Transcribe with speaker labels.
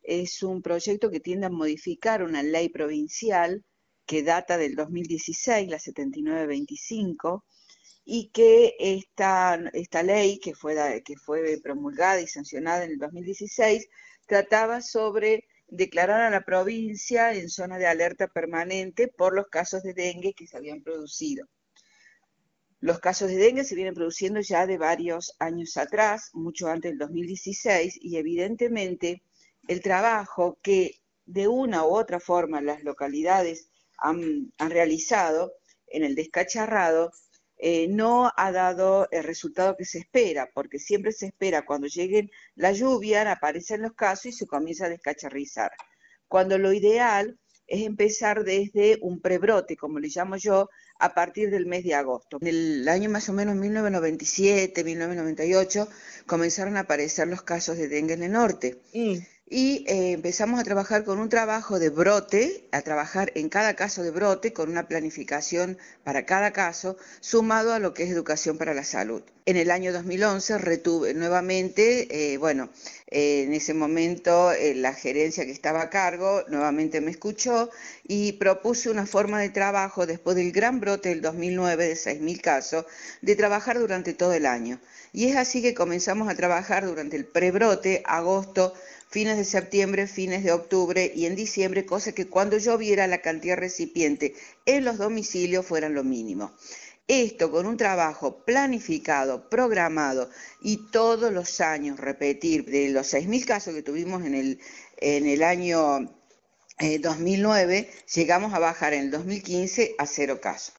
Speaker 1: es un proyecto que tiende a modificar una ley provincial que data del 2016, la 7925, y que esta ley que fue promulgada y sancionada en el 2016 trataba sobre declarar a la provincia en zona de alerta permanente por los casos de dengue que se habían producido. Los casos de dengue se vienen produciendo ya de varios años atrás, mucho antes del 2016, y evidentemente el trabajo que de una u otra forma las localidades han realizado en el descacharrado no ha dado el resultado que se espera, porque siempre se espera cuando lleguen la lluvia, aparecen los casos y se comienza a descacharrizar. Cuando lo ideal es empezar desde un prebrote, como le llamo yo, a partir del mes de agosto. En el año más o menos 1997, 1998, comenzaron a aparecer los casos de dengue en el norte. Y empezamos a trabajar con un trabajo de brote, a trabajar en cada caso de brote con una planificación para cada caso, sumado a lo que es educación para la salud. En el año 2011 retuve nuevamente, en ese momento la gerencia que estaba a cargo nuevamente me escuchó y propuse una forma de trabajo después del gran brote del 2009 de 6.000 casos, de trabajar durante todo el año. Y es así que comenzamos a trabajar durante el prebrote, agosto, fines de septiembre, fines de octubre y en diciembre, cosa que cuando lloviera la cantidad de recipiente en los domicilios fueran lo mínimo. Esto con un trabajo planificado, programado y todos los años repetir, de los 6.000 casos que tuvimos en el año 2009, llegamos a bajar en el 2015 a 0 casos.